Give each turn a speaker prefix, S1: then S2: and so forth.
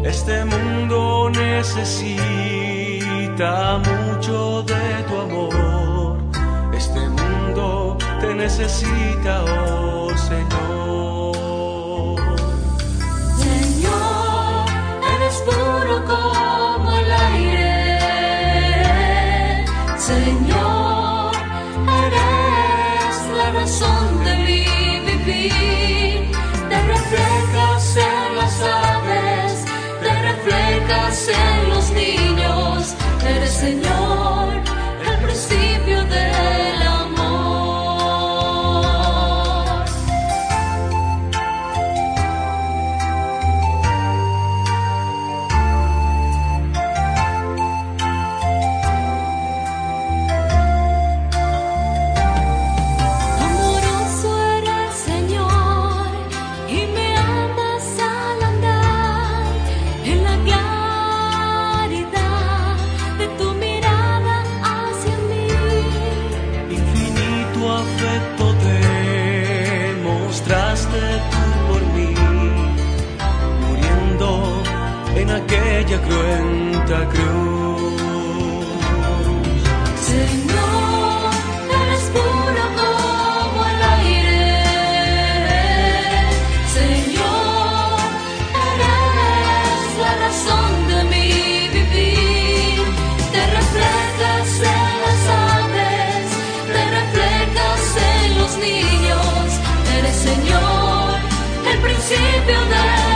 S1: Este mundo necesita mucho de tu amor. Este mundo te necesita, oh Señor.
S2: Señor, eres puro como el aire. Señor, eres la razón de mi vivir. Te reflejas en las aves, te reflejas en los niños. Eres, Señor, el principio del amor. Amoroso eres, Señor, y me amas al andar en la claridad de tu mirada hacia mí.
S1: Infinito afecto demostraste tú por mí, muriendo en aquella cruenta cruz.
S2: Señor, eres puro como el aire. Señor, eres la razón de mi vivir. Te reflejas en las aves, te reflejas en los niños. Eres, Señor, el principio del